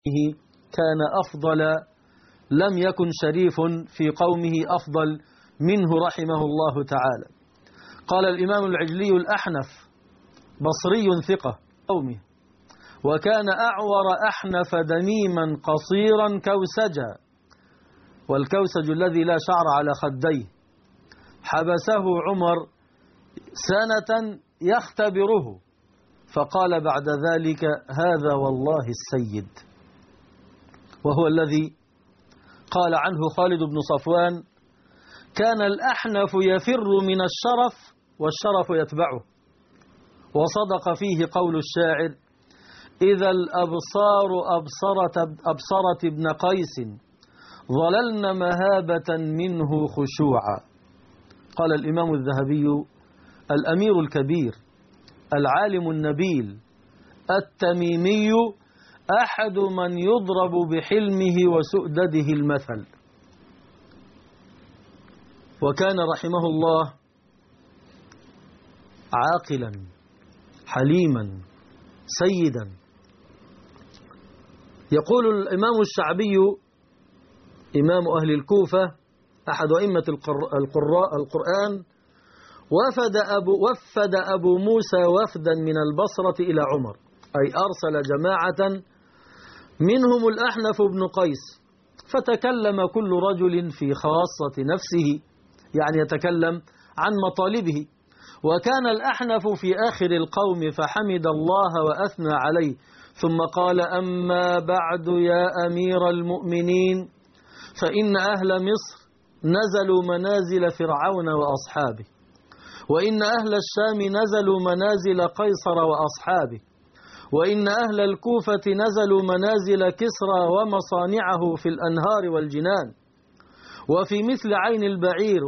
كان أفضل، لم يكن شريف في قومه أفضل منه رحمه الله تعالى. قال الإمام العجلي الأحنف بصري ثقة قومه، وكان أعور أحنف دميما قصيرا كوسجا، والكوسج الذي لا شعر على خديه. حبسه عمر سنة يختبره، فقال بعد ذلك: هذا والله السيد. وهو الذي قال عنه خالد بن صفوان: كان الأحنف يفر من الشرف والشرف يتبعه. وصدق فيه قول الشاعر: إذا الأبصار أبصرت ابن قيس ظللن مهابة منه خشوعا. قال الإمام الذهبي: الأمير الكبير العالم النبيل التميمي أحد من يضرب بحلمه وسؤدده المثل. وكان رحمه الله عاقلا حليما سيدا. يقول الإمام الشعبي إمام أهل الكوفة أحد أئمة القرآن: وفد أبو موسى وفدا من البصرة إلى عمر، أي أرسل جماعة منهم الأحنف بن قيس، فتكلم كل رجل في خاصة نفسه، يعني يتكلم عن مطالبه. وكان الأحنف في آخر القوم فحمد الله وأثنى عليه، ثم قال: أما بعد يا أمير المؤمنين، فإن أهل مصر نزلوا منازل فرعون وأصحابه، وإن أهل الشام نزلوا منازل قيصر وأصحابه، وإن أهل الكوفة نزلوا منازل كسرى ومصانعه في الأنهار والجنان، وفي مثل عين البعير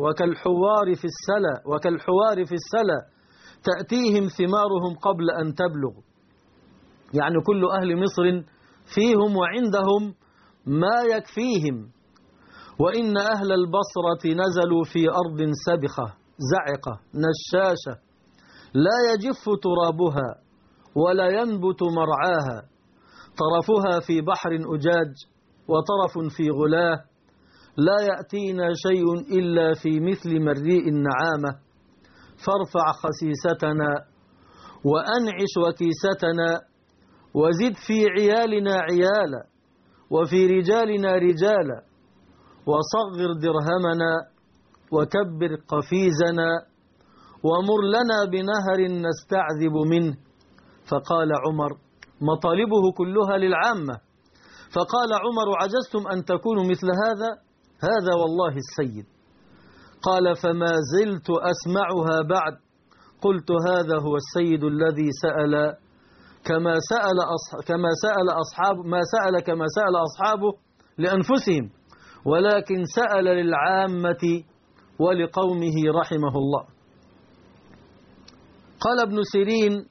وكالحوار في السلا تأتيهم ثمارهم قبل أن تبلغ. يعني كل أهل مصر فيهم وعندهم ما يكفيهم. وإن أهل البصرة نزلوا في أرض سبخة زعقة نشاشة لا يجف ترابها ولا ينبت مرعاها، طرفها في بحر أجاج وطرف في غلاه، لا يأتينا شيء إلا في مثل مريء النعامة، فارفع خسيستنا وأنعش وكيستنا، وزد في عيالنا عيالا وفي رجالنا رجالا، وصغر درهمنا وكبر قفيزنا، ومر لنا بنهر نستعذب منه. فقال عمر: مطالبه كلها للعامة. فقال عمر: عجزتم أن تكونوا مثل هذا والله السيد. قال: فما زلت أسمعها بعد. قلت: هذا هو السيد الذي سأل كما سأل أصحابه لأنفسهم، ولكن سأل للعامة ولقومه رحمه الله. قال ابن سيرين: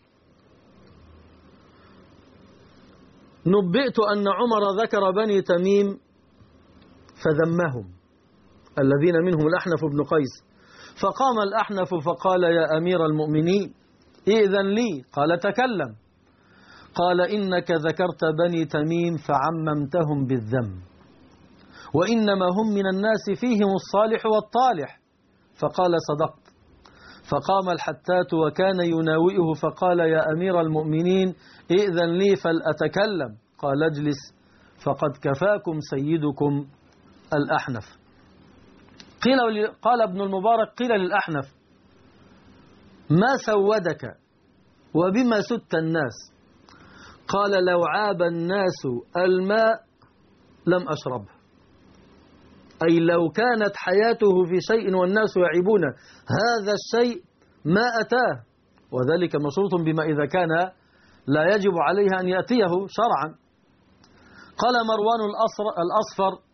نبئت أن عمر ذكر بني تميم فذمهم، الذين منهم الأحنف بن قيس، فقام الأحنف فقال: يا أمير المؤمنين إذن لي. قال: تكلم. قال: إنك ذكرت بني تميم فعممتهم بالذم، وإنما هم من الناس فيهم الصالح والطالح. فقال: صدقت. فقام الحتات وكان يناوئه فقال: يا أمير المؤمنين إذن لي فلأتكلم. قال: اجلس فقد كفاكم سيدكم الأحنف. قال ابن المبارك: قيل للأحنف: ما سودك وبما سدت الناس؟ قال: لو عاب الناس الماء لم أشربه، أي لو كانت حياته في شيء والناس يعيبون هذا الشيء ما أتاه، وذلك مشروط بما إذا كان لا يجب عليه أن يأتيه شرعا. قال مروان الأصفر: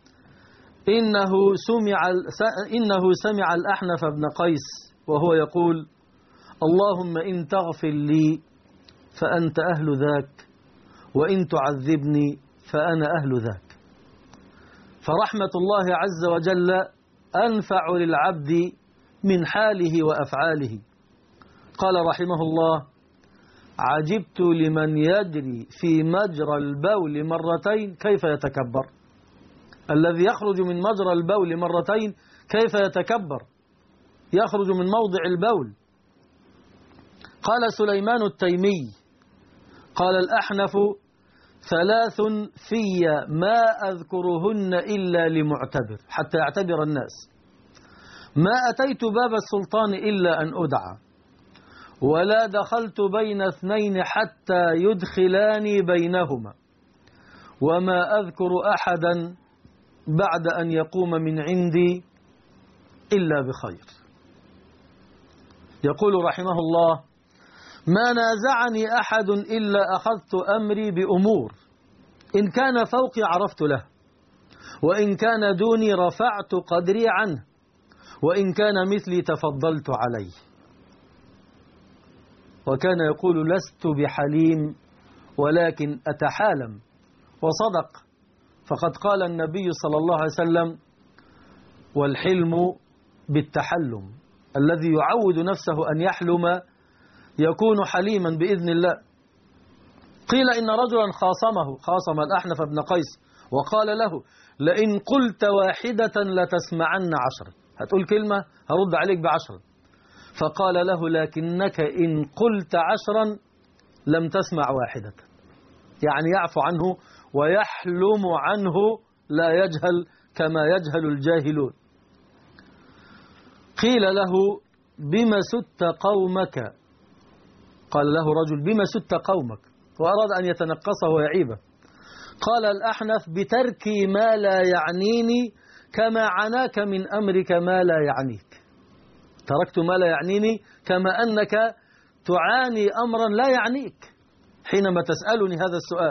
إنه سمع الأحنف بن قيس وهو يقول: اللهم إن تغفر لي فأنت أهل ذاك، وإن تعذبني فأنا أهل ذاك. فرحمة الله عز وجل أنفع للعبد من حاله وأفعاله. قال رحمه الله: عجبت لمن يجري في مجرى البول مرتين كيف يتكبر. الذي يخرج من مجرى البول مرتين كيف يتكبر، يخرج من موضع البول. قال سليمان التيمي قال الأحنف: 3 في ما أذكرهن إلا لمعتبر، حتى يعتبر الناس. ما أتيت باب السلطان إلا أن أدعى، ولا دخلت بين 2 حتى يدخلاني بينهما، وما أذكر أحدا بعد أن يقوم من عندي إلا بخير. يقول رحمه الله: ما نازعني أحد إلا أخذت أمري بأمور، إن كان فوقي عرفت له، وإن كان دوني رفعت قدري عنه، وإن كان مثلي تفضلت عليه. وكان يقول: لست بحليم ولكن أتحالم. وصدق، فقد قال النبي صلى الله عليه وسلم: والحلم بالتحلم، الذي يعود نفسه أن يحلم يكون حليما بإذن الله. قيل إن رجلا خاصم الأحنف بن قيس وقال له: لئن قلت واحدة لتسمعن 10، هتقول كلمة هرد عليك ب10. فقال له: لكنك إن قلت 10 لم تسمع واحدة، يعني يعفو عنه ويحلم عنه، لا يجهل كما يجهل الجاهلون. قيل له: بما ست قومك؟ قال له رجل: بما ست قومك؟ وأراد أن يتنقصه ويعيبه. قال الأحنف: بتركي ما لا يعنيني كما عناك من أمرك ما لا يعنيك. تركت ما لا يعنيني كما أنك تعاني أمرا لا يعنيك حينما تسألني هذا السؤال.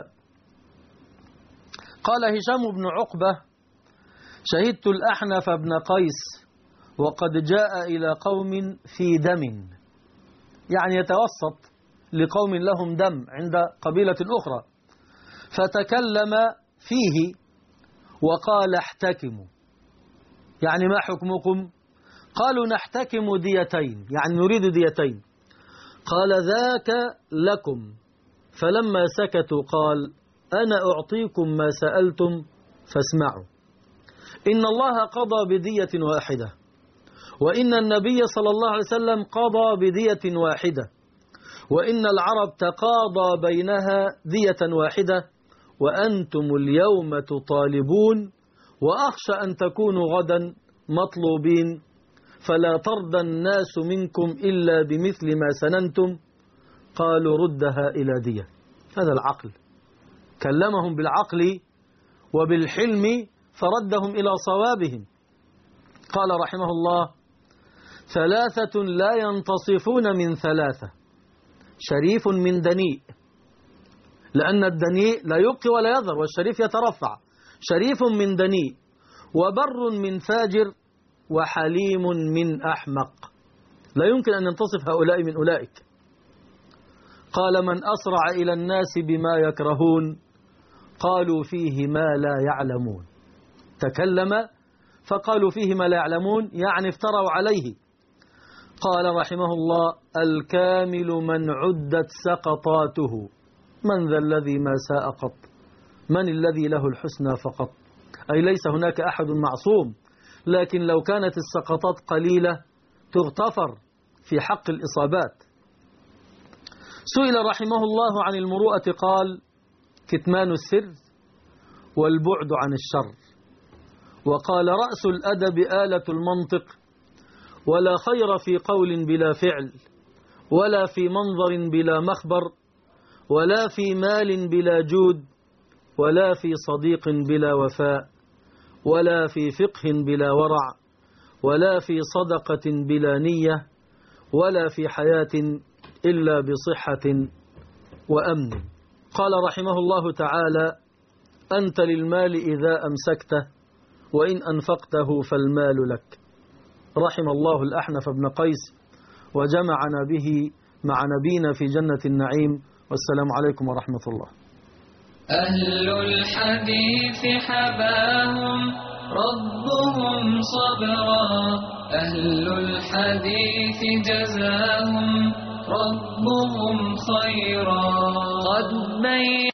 قال هشام بن عقبة: شهدت الأحنف بن قيس وقد جاء إلى قوم في دم، يعني يتوسط لقوم لهم دم عند قبيلة أخرى، فتكلم فيه وقال: احتكموا، يعني ما حكمكم؟ قالوا: نحتكم ديتين، يعني نريد ديتين. قال: ذاك لكم. فلما سكتوا قال: أنا أعطيكم ما سألتم فاسمعوا. إن الله قضى بدية واحدة، وإن النبي صلى الله عليه وسلم قضى بدية واحدة، وإن العرب تقاضى بينها دية واحدة، وأنتم اليوم تطالبون، وأخشى أن تكونوا غدا مطلوبين، فلا ترضى الناس منكم إلا بمثل ما سننتم. قالوا: ردها إلى دية. هذا العقل، كلمهم بالعقل وبالحلم فردهم إلى صوابهم. قال رحمه الله: 3 لا ينتصفون من 3: شريف من دنيء، لأن الدنيء لا يبقي ولا يذر، والشريف يترفع. شريف من دنيء، وبر من فاجر، وحليم من أحمق. لا يمكن أن ينتصف هؤلاء من أولئك. قال: من أسرع إلى الناس بما يكرهون قالوا فيه ما لا يعلمون. تكلم فقالوا فيه ما لا يعلمون، يعني افتروا عليه. قال رحمه الله: الكامل من عدت سقطاته، من ذا الذي ما ساء قط، من الذي له الحسنى فقط. أي ليس هناك أحد معصوم، لكن لو كانت السقطات قليلة تغتفر في حق الإصابات. سئل رحمه الله عن المروءة قال: كتمان السر والبعد عن الشر. وقال: رأس الأدب آلة المنطق، ولا خير في قول بلا فعل، ولا في منظر بلا مخبر، ولا في مال بلا جود، ولا في صديق بلا وفاء، ولا في فقه بلا ورع، ولا في صدقة بلا نية، ولا في حياة إلا بصحة وأمن. قال رحمه الله تعالى: أنت للمال إذا أمسكته، وإن أنفقته فالمال لك. رحم الله الأحنف بن قيس، وجمعنا به مع نبينا في جنة النعيم. والسلام عليكم ورحمة الله. أهل الحديث حباهم ربهم صبرا، أهل الحديث جزاهم ربهم خيرا قد بين